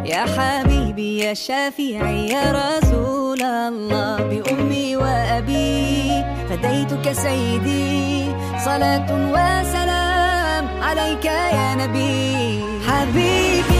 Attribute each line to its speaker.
Speaker 1: يا حبيبي يا شافعي يا رسول الله، بأمي وأبي فديتك سيدي، صلاة وسلام عليك يا نبي. حبيبي